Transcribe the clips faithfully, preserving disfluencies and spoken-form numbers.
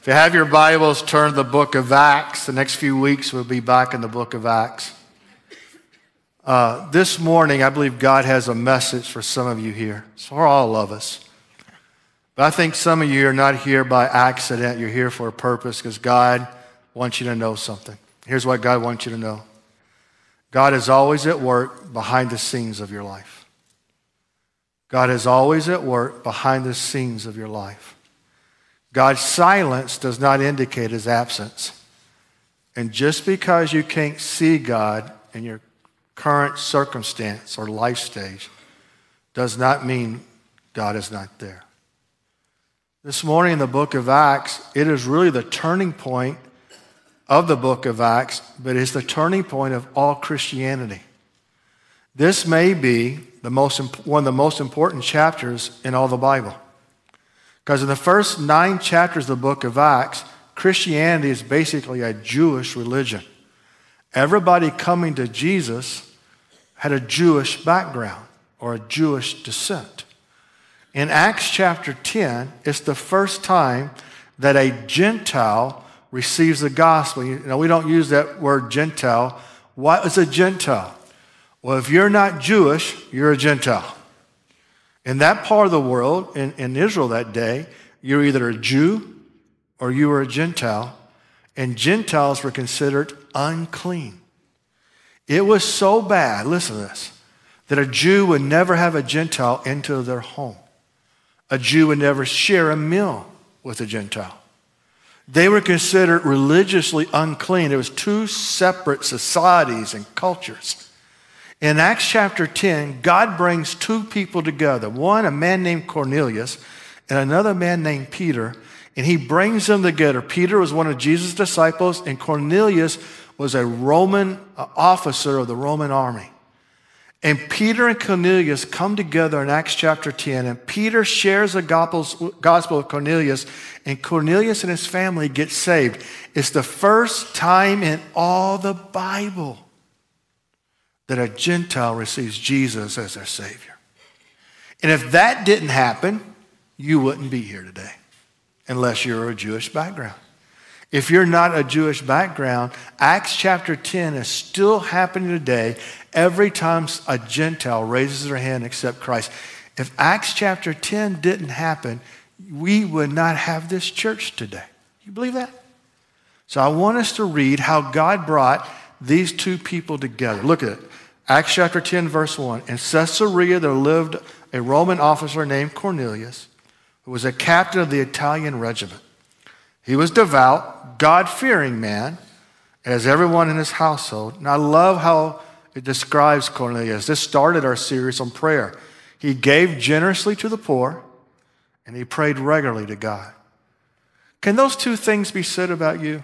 If you have your Bibles, turn to the book of Acts. The next few weeks we'll be back in the book of Acts. Uh, this morning, I believe God has a message for some of you here. It's for all of us. But I think some of you are not here by accident. You're here for a purpose because God wants you to know something. Here's what God wants you to know. God is always at work behind the scenes of your life. God is always at work behind the scenes of your life. God's silence does not indicate his absence. And just because you can't see God in your current circumstance or life stage does not mean God is not there. This morning in the book of Acts, it is really the turning point of the book of Acts, but it's the turning point of all Christianity. This may be the most, one of the most important chapters in all the Bible. Because in the first nine chapters of the book of Acts, Christianity is basically a Jewish religion. Everybody coming to Jesus had a Jewish background or a Jewish descent. In Acts chapter ten, it's the first time that a Gentile receives the gospel. You know, we don't use that word Gentile. What is a Gentile? Well, if you're not Jewish, you're a Gentile. In that part of the world, in, in Israel that day, you're either a Jew or you were a Gentile, and Gentiles were considered unclean. It was so bad, listen to this, that a Jew would never have a Gentile into their home. A Jew would never share a meal with a Gentile. They were considered religiously unclean. There was two separate societies and cultures. In Acts chapter ten, God brings two people together. One, a man named Cornelius, and another man named Peter. And he brings them together. Peter was one of Jesus' disciples, and Cornelius was a Roman officer of the Roman army. And Peter and Cornelius come together in Acts chapter ten, and Peter shares the gospel of Cornelius, and Cornelius and his family get saved. It's the first time in all the Bible that a Gentile receives Jesus as their Savior. And if that didn't happen, you wouldn't be here today unless you're a Jewish background. If you're not a Jewish background, Acts chapter ten is still happening today every time a Gentile raises their hand and accepts Christ. If Acts chapter ten didn't happen, we would not have this church today. You believe that? So I want us to read how God brought these two people together. Look at it. Acts chapter ten, verse one. In Caesarea there lived a Roman officer named Cornelius, who was a captain of the Italian regiment. He was devout, God-fearing man, as everyone in his household. And I love how it describes Cornelius. This started our series on prayer. He gave generously to the poor, and he prayed regularly to God. Can those two things be said about you?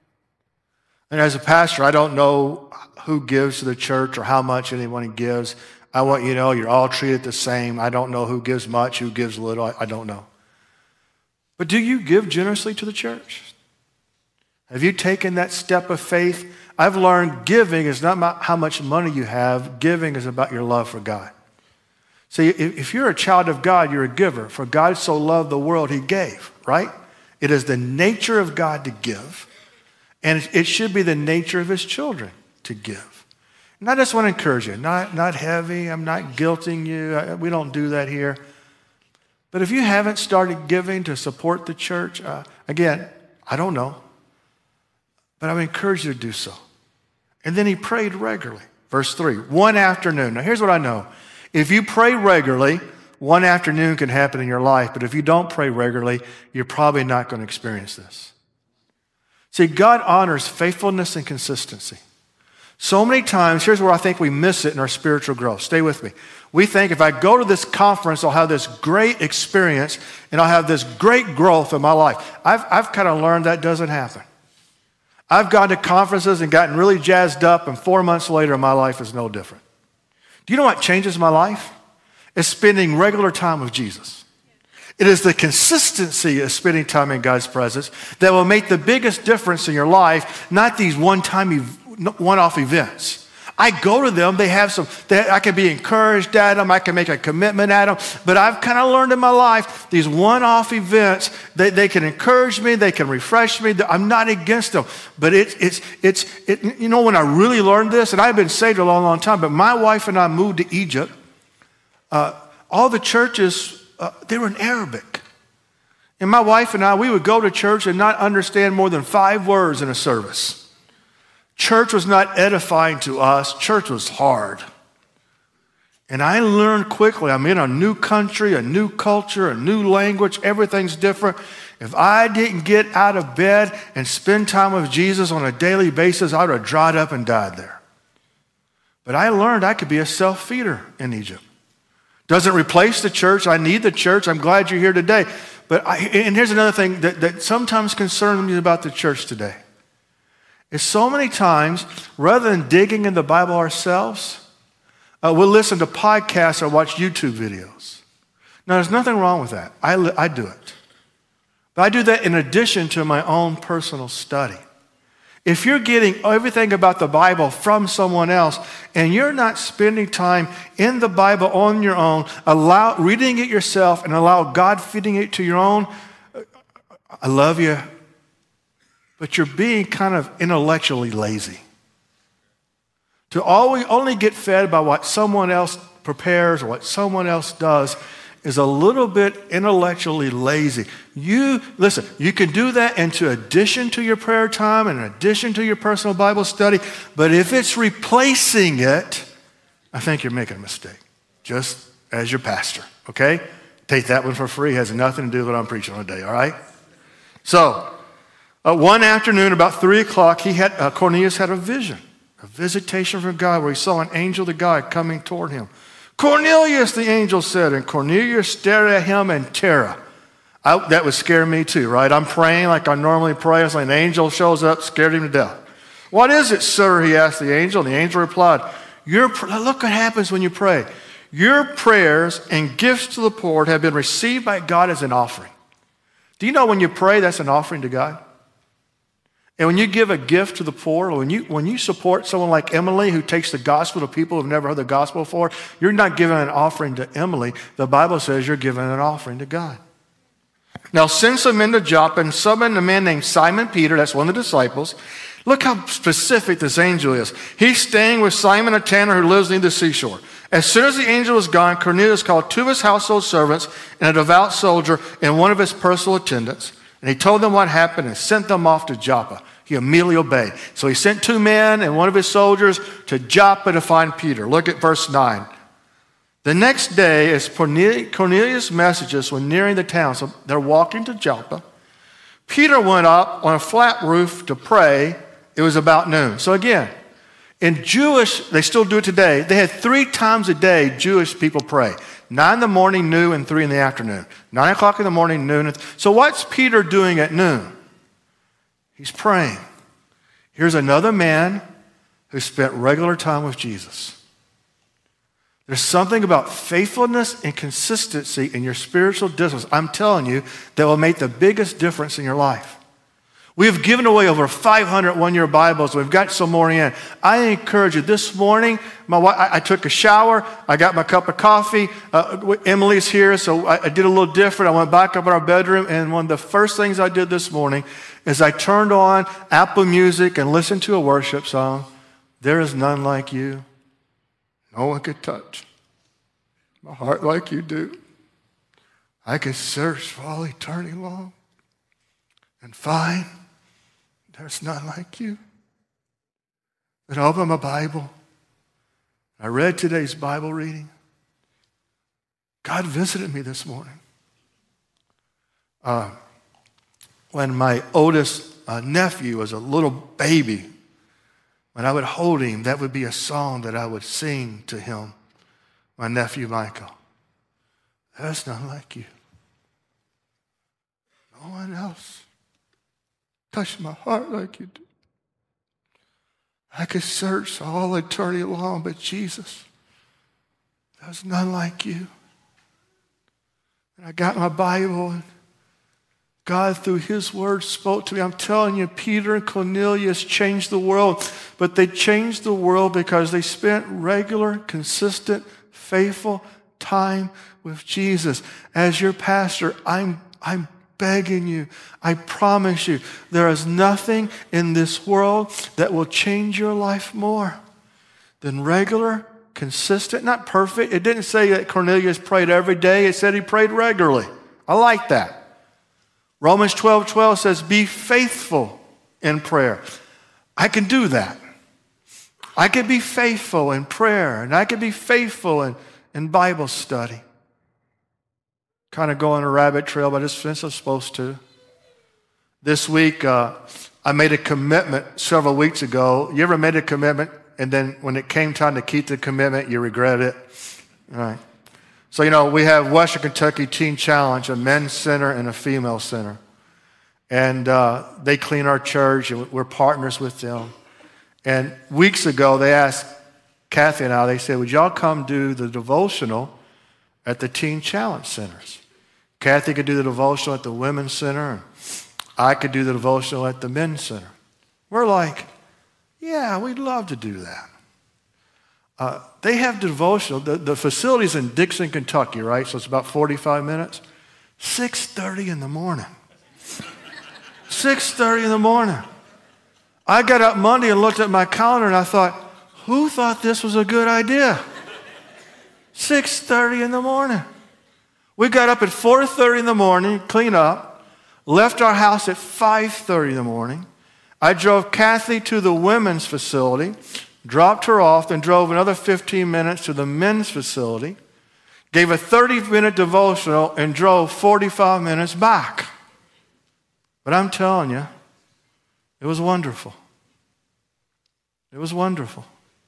And as a pastor, I don't know who gives to the church or how much anyone gives. I want you to know you're all treated the same. I don't know who gives much, who gives little. I don't know. But do you give generously to the church? Have you taken that step of faith? I've learned giving is not about how much money you have. Giving is about your love for God. See, if you're a child of God, you're a giver. For God so loved the world, he gave, right? It is the nature of God to give. And it should be the nature of his children to give. And I just want to encourage you, not, not heavy, I'm not guilting you, we don't do that here. But if you haven't started giving to support the church, uh, again, I don't know, but I would encourage you to do so. And then he prayed regularly. Verse three, one afternoon. Now here's what I know. If you pray regularly, one afternoon can happen in your life, but if you don't pray regularly, you're probably not going to experience this. See, God honors faithfulness and consistency. So many times, here's where I think we miss it in our spiritual growth. Stay with me. We think if I go to this conference, I'll have this great experience and I'll have this great growth in my life. I've, I've kind of learned that doesn't happen. I've gone to conferences and gotten really jazzed up, and four months later, my life is no different. Do you know what changes my life? It's spending regular time with Jesus. It is the consistency of spending time in God's presence that will make the biggest difference in your life, not these one-time, one-off events. I go to them, they have some, they, I can be encouraged at them, I can make a commitment at them, but I've kind of learned in my life, these one-off events, they, they can encourage me, they can refresh me, I'm not against them, but it, it's, it's, it, you know, when I really learned this, and I've been saved a long, long time, but my wife and I moved to Egypt, uh, all the churches, uh, they were in Arabic. And my wife and I, we would go to church and not understand more than five words in a service. Church was not edifying to us. Church was hard. And I learned quickly, I'm in a new country, a new culture, a new language, everything's different. If I didn't get out of bed and spend time with Jesus on a daily basis, I would have dried up and died there. But I learned I could be a self-feeder in Egypt. Doesn't replace the church. I need the church. I'm glad you're here today. But I, and here's another thing that, that sometimes concerns me about the church today. Is so many times, rather than digging in the Bible ourselves, uh, we'll listen to podcasts or watch YouTube videos. Now, there's nothing wrong with that. I, I do it. But I do that in addition to my own personal study. If you're getting everything about the Bible from someone else and you're not spending time in the Bible on your own, allow reading it yourself and allow God feeding it to your own, I love you, but you're being kind of intellectually lazy. To always only get fed by what someone else prepares or what someone else does is a little bit intellectually lazy. You, listen, you can do that into addition to your prayer time and in addition to your personal Bible study, but if it's replacing it, I think you're making a mistake, just as your pastor, okay? Take that one for free. It has nothing to do with what I'm preaching on today, all right? So, uh, one afternoon, about three o'clock, he had, uh, Cornelius had a vision, a visitation from God where he saw an angel of God coming toward him. Cornelius, the angel said, and Cornelius stared at him in terror. I, that would scare me too, right? I'm praying like I normally pray. It's like an angel shows up, scared him to death. What is it, sir? He asked the angel. And the angel replied, Your, look what happens when you pray. Your prayers and gifts to the poor have been received by God as an offering. Do you know when you pray, that's an offering to God? And when you give a gift to the poor, when you, when you support someone like Emily who takes the gospel to people who've never heard the gospel before, you're not giving an offering to Emily. The Bible says you're giving an offering to God. Now send some men to Joppa and summon a man named Simon Peter, that's one of the disciples. Look how specific this angel is. He's staying with Simon, a tanner who lives near the seashore. As soon as the angel was gone, Cornelius called two of his household servants and a devout soldier and one of his personal attendants. And he told them what happened and sent them off to Joppa. He immediately obeyed. So he sent two men and one of his soldiers to Joppa to find Peter. Look at verse nine. The next day, as Cornelius' messages were nearing the town, so they're walking to Joppa, Peter went up on a flat roof to pray. It was about noon. So again, in Jewish, they still do it today, they had three times a day Jewish people pray. Nine in the morning, noon, and three in the afternoon. Nine o'clock in the morning, noon. And th- so what's Peter doing at noon? He's praying. Here's another man who spent regular time with Jesus. There's something about faithfulness and consistency in your spiritual disciplines, I'm telling you, that will make the biggest difference in your life. We have given away over five hundred one-year Bibles. We've got some more in. I encourage you, this morning, my wife, I, I took a shower. I got my cup of coffee. Uh, Emily's here, so I, I did a little different. I went back up in our bedroom, and one of the first things I did this morning is I turned on Apple Music and listened to a worship song. There is none like you. No one could touch my heart like you do. I could search for all eternity long and find there's none like you. Then I opened my Bible. I read today's Bible reading. God visited me this morning. Uh, when my oldest uh, nephew was a little baby, when I would hold him, that would be a song that I would sing to him, my nephew Michael. There's none like you. No one else touched my heart like you do. I could search all eternity long, but Jesus, there's none like you. And I got my Bible, and God, through his word, spoke to me. I'm telling you, Peter and Cornelius changed the world, but they changed the world because they spent regular, consistent, faithful time with Jesus. As your pastor, I'm, I'm begging you, I promise you, there is nothing in this world that will change your life more than regular, consistent, not perfect. It didn't say that Cornelius prayed every day. It said he prayed regularly. I like that. Romans twelve twelve says, be faithful in prayer. I can do that. I can be faithful in prayer, and I can be faithful in, in Bible study. Kind of go on a rabbit trail, but it's since I'm supposed to. This week, uh, I made a commitment several weeks ago. You ever made a commitment, and then when it came time to keep the commitment, you regret it? All right. So, you know, we have Western Kentucky Teen Challenge, a men's center and a female center. And uh, they clean our church, and we're partners with them. And weeks ago, they asked Kathy and I, they said, would y'all come do the devotional at the Teen Challenge centers? Kathy could do the devotional at the women's center, and I could do the devotional at the men's center. We're like, yeah, we'd love to do that. Uh, they have devotional. The, the facility's in Dixon, Kentucky, right? So it's about forty-five minutes. six thirty in the morning. six thirty in the morning. I got up Monday and looked at my calendar and I thought, who thought this was a good idea? six thirty in the morning. We got up at four thirty in the morning, clean up, left our house at five thirty in the morning. I drove Kathy to the women's facility, dropped her off, then drove another fifteen minutes to the men's facility, gave a thirty-minute devotional, and drove forty-five minutes back. But I'm telling you, it was wonderful. It was wonderful.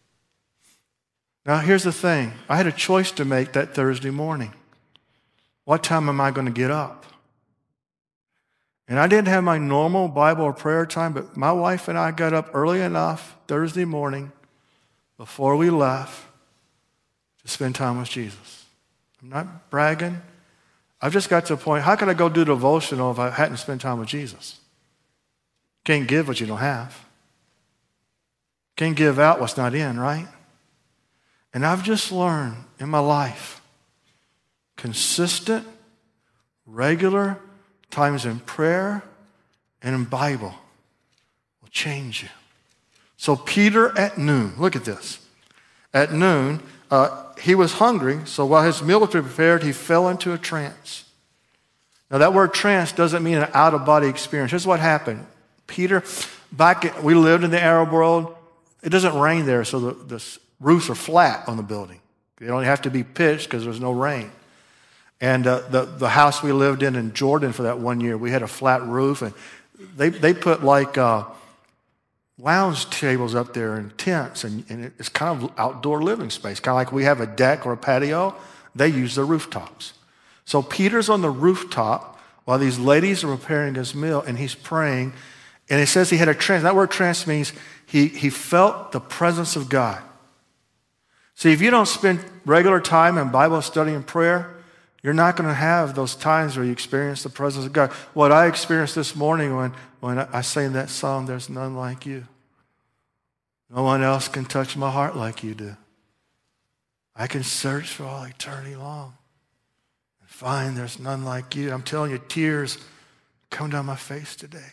Now, here's the thing. I had a choice to make that Thursday morning. What time am I going to get up? And I didn't have my normal Bible or prayer time, but my wife and I got up early enough Thursday morning before we left to spend time with Jesus. I'm not bragging. I've just got to a point, how could I go do devotional if I hadn't spent time with Jesus? Can't give what you don't have. Can't give out what's not in, right? And I've just learned in my life, consistent, regular times in prayer and in Bible will change you. So Peter at noon, look at this. At noon, uh, he was hungry, so while his meal was prepared, he fell into a trance. Now that word trance doesn't mean an out-of-body experience. Here's what happened. Peter, back in, we lived in the Arab world. It doesn't rain there, so the, the roofs are flat on the building. They don't have to be pitched because there's no rain. And uh, the, the house we lived in in Jordan for that one year, we had a flat roof, and they, they put like uh, lounge tables up there and tents, and, and it's kind of outdoor living space, kind of like we have a deck or a patio. They use the rooftops. So Peter's on the rooftop while these ladies are preparing his meal, and he's praying, and it says he had a trance. That word trance means he, he felt the presence of God. See, if you don't spend regular time in Bible study and prayer, you're not going to have those times where you experience the presence of God. What I experienced this morning when, when I sang that song, There's None Like You. No one else can touch my heart like you do. I can search for all eternity long and find there's none like you. I'm telling you, tears come down my face today.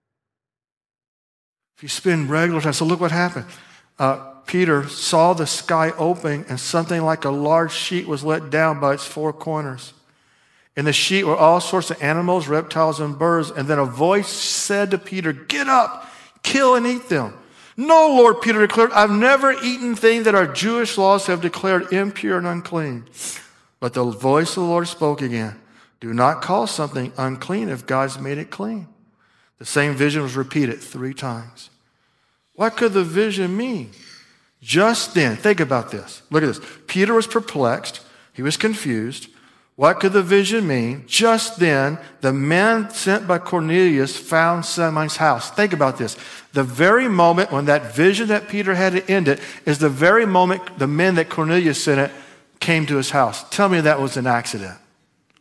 If you spend regular time, so look what happened. Uh, Peter saw the sky open, and something like a large sheet was let down by its four corners. In the sheet were all sorts of animals, reptiles, and birds. And then a voice said to Peter, "Get up, kill and eat them." "No, Lord," Peter declared, "I've never eaten things that our Jewish laws have declared impure and unclean." But the voice of the Lord spoke again, "Do not call something unclean if God's made it clean." The same vision was repeated three times. What could the vision mean? Just then, think about this. Look at this. Peter was perplexed. He was confused. What could the vision mean? Just then, the men sent by Cornelius found Simon's house. Think about this. The very moment when that vision that Peter had ended is the very moment the men that Cornelius sent it came to his house. Tell me that was an accident.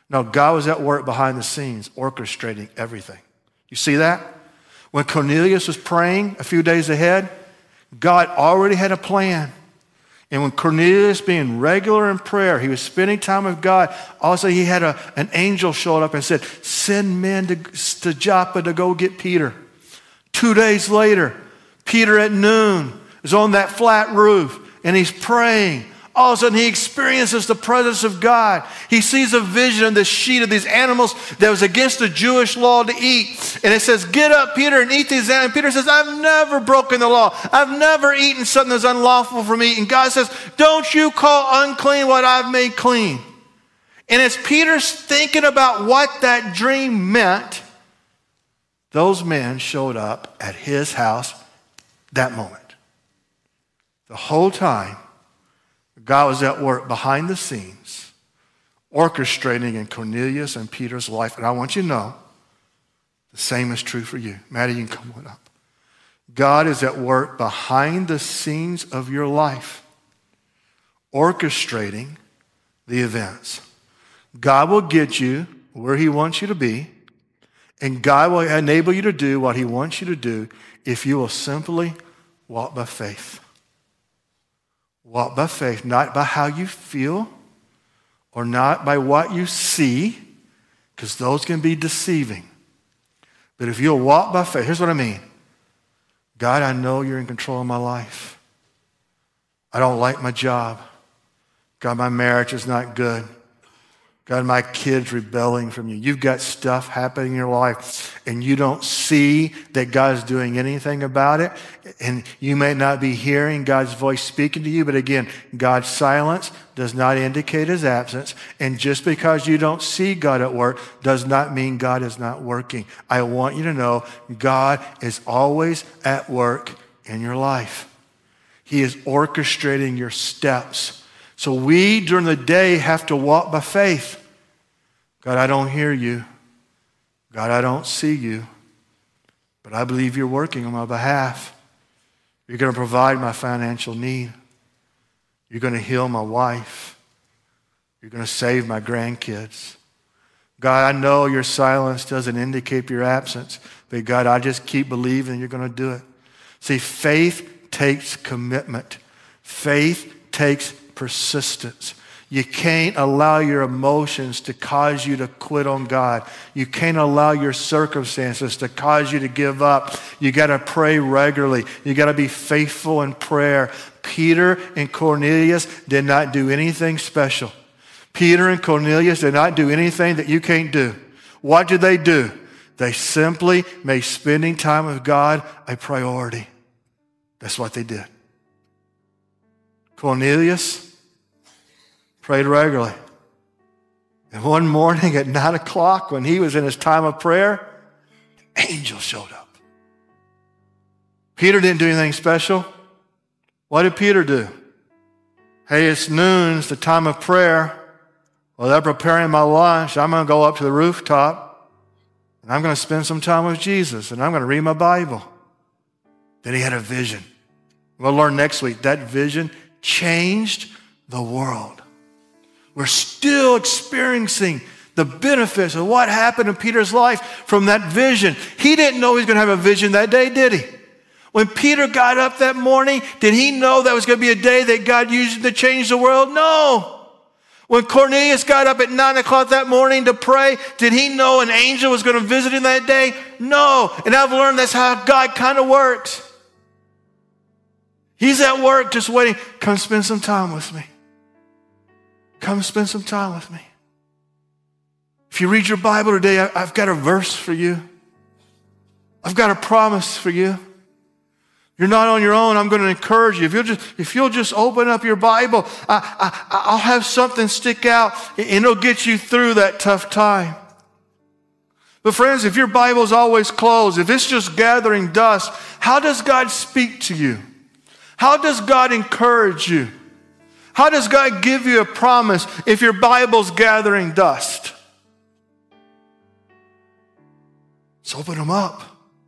No, God was at work behind the scenes, orchestrating everything. You see that? When Cornelius was praying a few days ahead, God already had a plan. And when Cornelius, being regular in prayer, he was spending time with God, also he had a, an angel showed up and said, send men to, to Joppa to go get Peter. Two days later, Peter at noon is on that flat roof and he's praying. All of a sudden he experiences the presence of God. He sees a vision of this sheet of these animals that was against the Jewish law to eat. And it says, get up, Peter, and eat these animals. And Peter says, I've never broken the law. I've never eaten something that's unlawful for me. And God says, don't you call unclean what I've made clean. And as Peter's thinking about what that dream meant, those men showed up at his house that moment. The whole time, God was at work behind the scenes, orchestrating in Cornelius and Peter's life. And I want you to know, the same is true for you. Maddie, you can come on up. God is at work behind the scenes of your life, orchestrating the events. God will get you where he wants you to be, and God will enable you to do what he wants you to do if you will simply walk by faith. Walk by faith, not by how you feel or not by what you see, because those can be deceiving. But if you'll walk by faith, here's what I mean. God, I know you're in control of my life. I don't like my job. God, my marriage is not good. God, my kid's rebelling from you. You've got stuff happening in your life and you don't see that God's doing anything about it. And you may not be hearing God's voice speaking to you, but again, God's silence does not indicate his absence. And just because you don't see God at work does not mean God is not working. I want you to know God is always at work in your life. He is orchestrating your steps. So we, during the day, have to walk by faith. God, I don't hear you. God, I don't see you. But I believe you're working on my behalf. You're going to provide my financial need. You're going to heal my wife. You're going to save my grandkids. God, I know your silence doesn't indicate your absence. But God, I just keep believing you're going to do it. See, faith takes commitment. Faith takes persistence. You can't allow your emotions to cause you to quit on God. You can't allow your circumstances to cause you to give up. You got to pray regularly. You got to be faithful in prayer. Peter and Cornelius did not do anything special. Peter and Cornelius did not do anything that you can't do. What did they do? They simply made spending time with God a priority. That's what they did. Cornelius prayed regularly. And one morning at nine o'clock when he was in his time of prayer, an angel showed up. Peter didn't do anything special. What did Peter do? Hey, it's noon, it's the time of prayer. Well, they're preparing my lunch. I'm going to go up to the rooftop and I'm going to spend some time with Jesus and I'm going to read my Bible. Then he had a vision. We'll learn next week that vision changed the world. We're still experiencing the benefits of what happened in Peter's life from that vision. He didn't know he was going to have a vision that day, did he? When Peter got up that morning, did he know that was going to be a day that God used to change the world? No. When Cornelius got up at nine o'clock that morning to pray, did he know an angel was going to visit him that day? No. And I've learned that's how God kind of works. He's at work just waiting. Come spend some time with me. Come spend some time with me. If you read your Bible today, I've got a verse for you. I've got a promise for you. You're not on your own. I'm going to encourage you. If you'll just, if you'll just open up your Bible, I, I, I'll have something stick out and it'll get you through that tough time. But friends, if your Bible's always closed, if it's just gathering dust, how does God speak to you? How does God encourage you? How does God give you a promise if your Bible's gathering dust? Let's open them up.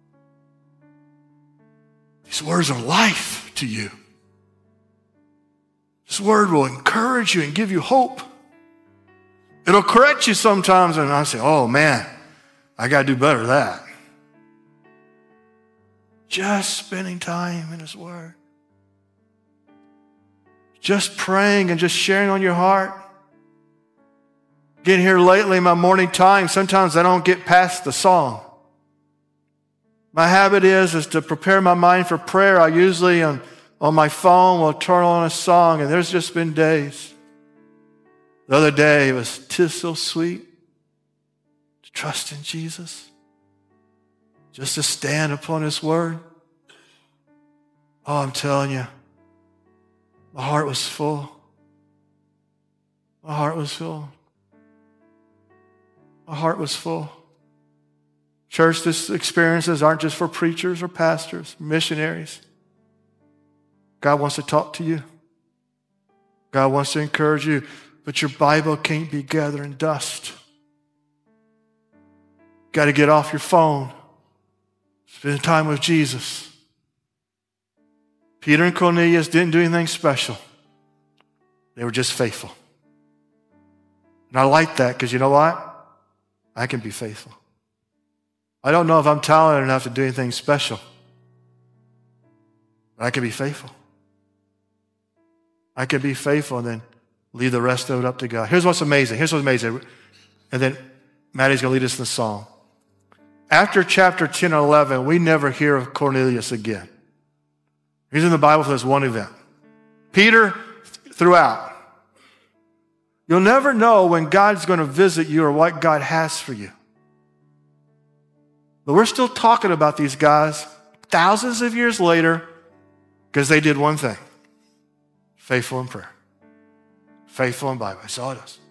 These words are life to you. This word will encourage you and give you hope. It'll correct you sometimes, and I say, oh man, I got to do better than that. Just spending time in his word. Just praying and just sharing on your heart. Getting here lately in my morning time, sometimes I don't get past the song. My habit is, is to prepare my mind for prayer. I usually on, on my phone will turn on a song, and there's just been days. The other day it was, "'Tis so sweet to trust in Jesus." Just to stand upon his word. Oh, I'm telling you, my heart was full. My heart was full. My heart was full. Church, these experiences aren't just for preachers or pastors, missionaries. God wants to talk to you. God wants to encourage you, but your Bible can't be gathering dust. Got to get off your phone. Spend time with Jesus. Peter and Cornelius didn't do anything special. They were just faithful. And I like that because you know what? I can be faithful. I don't know if I'm talented enough to do anything special, but I can be faithful. I can be faithful and then leave the rest of it up to God. Here's what's amazing. Here's what's amazing. And then Maddie's going to lead us in the song. After chapter ten and eleven, we never hear of Cornelius again. He's in the Bible for this one event. Peter, throughout. You'll never know when God's going to visit you or what God has for you. But we're still talking about these guys thousands of years later because they did one thing. Faithful in prayer. Faithful in Bible. That's all it is.